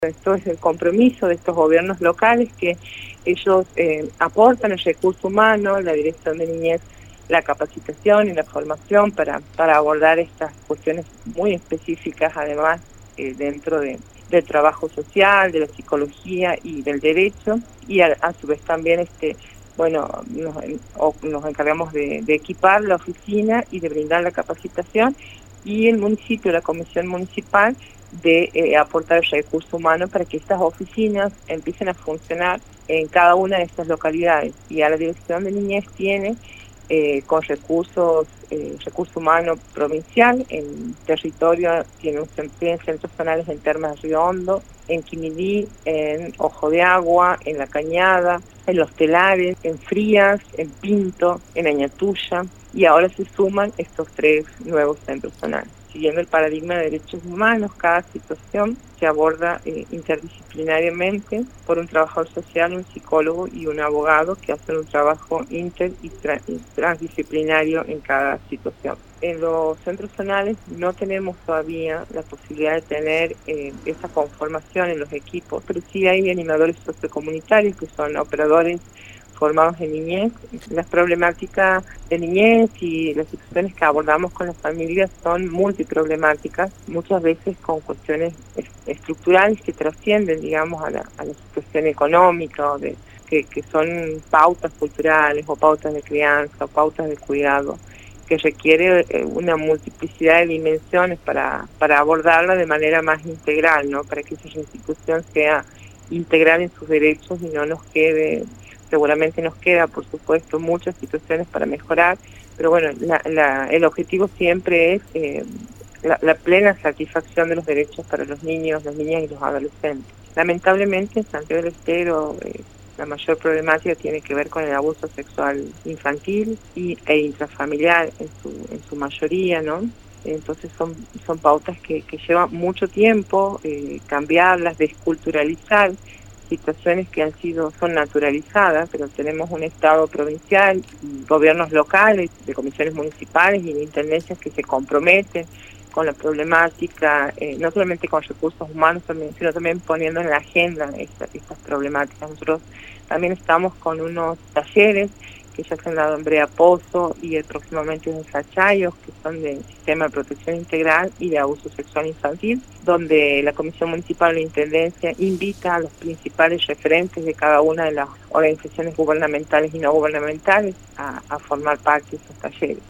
Esto es el compromiso de estos gobiernos locales que ellos aportan el recurso humano, la dirección de niñez, la capacitación y la formación para abordar estas cuestiones muy específicas, además dentro del trabajo social, de la psicología y del derecho, y a su vez también nos encargamos de equipar la oficina y de brindar la capacitación, y el municipio, la comisión municipal, de aportar el recurso humano para que estas oficinas empiecen a funcionar en cada una de estas localidades. Y a la Dirección de Niñez tiene con recurso humano provincial, en territorio tienen centros zonales en Termas de Río Hondo, en Quimilí, en Ojo de Agua, en La Cañada, en Los Telares, en Frías, en Pinto, en Añatuya, y ahora se suman estos 3 nuevos centros zonales. Siguiendo el paradigma de derechos humanos, cada situación se aborda interdisciplinariamente por un trabajador social, un psicólogo y un abogado que hacen un trabajo inter y transdisciplinario en cada situación. En los centros zonales no tenemos todavía la posibilidad de tener esa conformación en los equipos, pero sí hay animadores sociocomunitarios que son operadores formados en niñez. Las problemáticas de niñez y las situaciones que abordamos con las familias son multiproblemáticas, muchas veces con cuestiones estructurales que trascienden, digamos, a la situación económica, o que son pautas culturales o pautas de crianza o pautas de cuidado, que requiere una multiplicidad de dimensiones para abordarla de manera más integral, ¿no? Para que esa institución sea integral en sus derechos y no nos quede. Seguramente nos queda, por supuesto, muchas situaciones para mejorar, pero bueno, el objetivo siempre es la plena satisfacción de los derechos para los niños, las niñas y los adolescentes. Lamentablemente, en Santiago del Estero, la mayor problemática tiene que ver con el abuso sexual infantil e intrafamiliar en su mayoría, ¿no? Entonces son pautas que llevan mucho tiempo cambiarlas, desculturalizar situaciones que son naturalizadas, pero tenemos un Estado provincial, gobiernos locales, de comisiones municipales y de intendencias que se comprometen con la problemática, no solamente con recursos humanos, sino también poniendo en la agenda estas problemáticas. Nosotros también estamos con unos talleres que ya se han dado en Brea Pozo y próximamente en Sachayos, que son de Sistema de Protección Integral y de Abuso Sexual Infantil, donde la Comisión Municipal de la Intendencia invita a los principales referentes de cada una de las organizaciones gubernamentales y no gubernamentales a formar parte de esos talleres.